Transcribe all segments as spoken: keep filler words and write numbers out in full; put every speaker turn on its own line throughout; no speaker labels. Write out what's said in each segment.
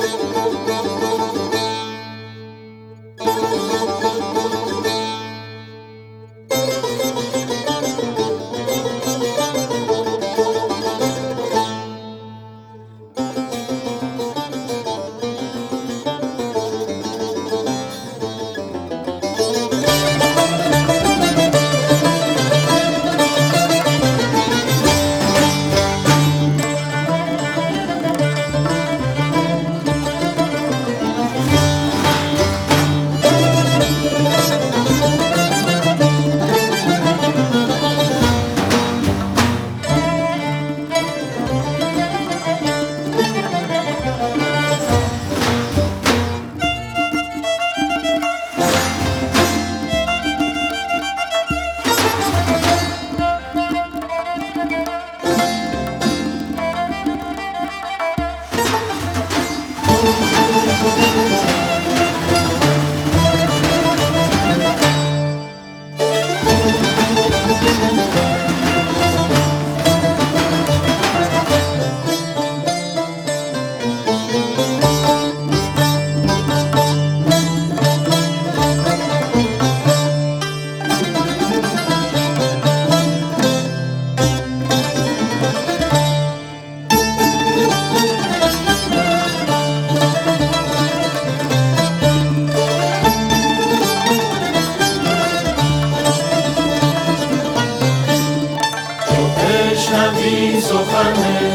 بشنوی سخن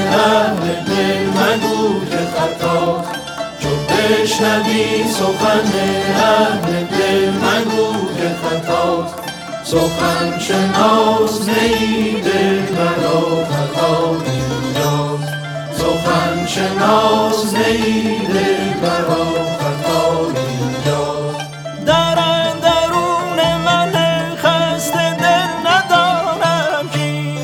اهل دل مگو که خطاست، چو بشنوی سخن اهل دل مگو که خطاست. سخن شناس نی دلبرا خطا اینجاست، سخن شناس نی دلبرا خطا اینجاست.
در اندرون من خسته دل ندارم کی،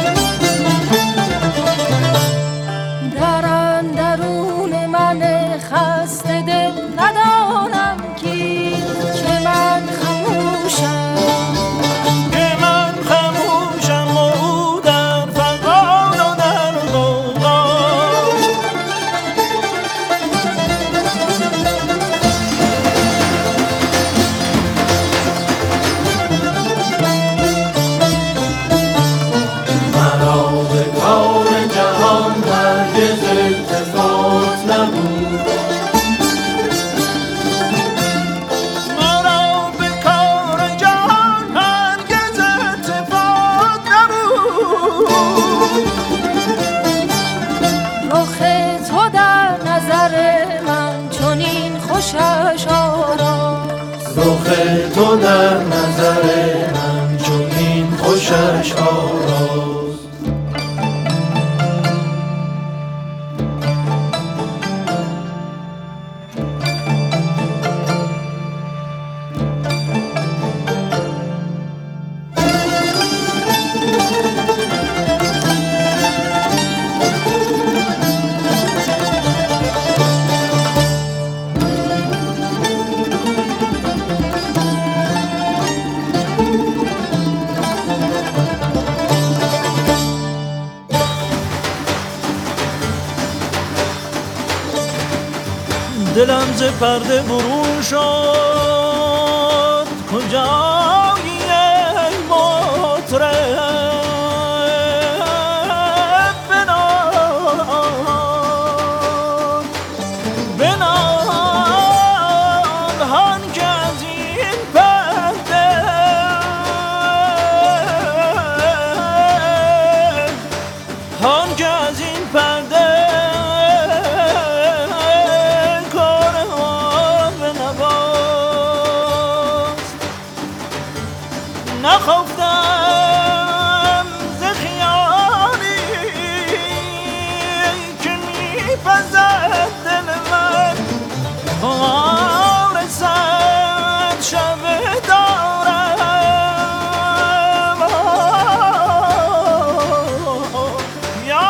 در اندرون من خسته دل ندارم کی، که من خموشم
که من خموشم و او در فغان و در غوغاست.
مرا به کار جهان هرگز التفات نبود،
مرا به کار جهان هرگز التفات نبود.
رخ تو در نظر من چنین خوشش آراست،
رخ تو در نظر من چنین خوشش آراست.
دلم ز پرده برون شد، کجایی ای مطرب بنال بنال هان که از این پرده هان که از این پرده نخفتم ز خیالی که میپزد دل من، آرزد شب دارم یا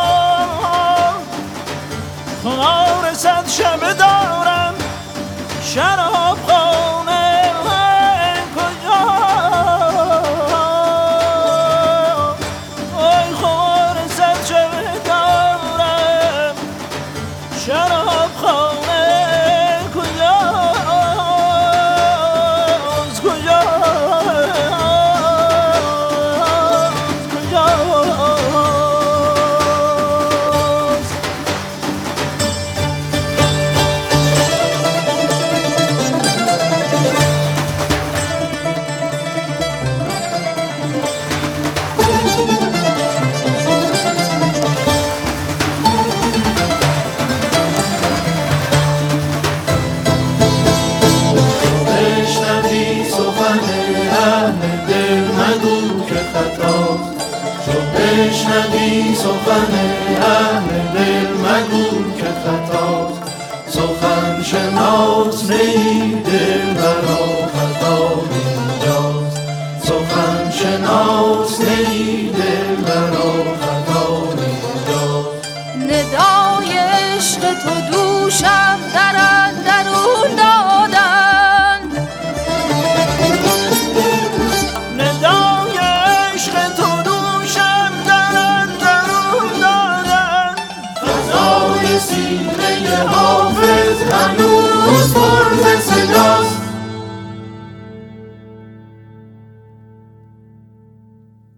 آرزد شب دارم شراب خانه شراب خانه کجاست کجاست کجاست
بشنوی سخن اهل دل مگو که خطاست چو بشنوی سخن اهل دل مگو که خطاست سخن شناس نی دل برا خطا اینجاست سخن شناس نی دل برا خطا اینجاست
ندای عشق تو دوشم در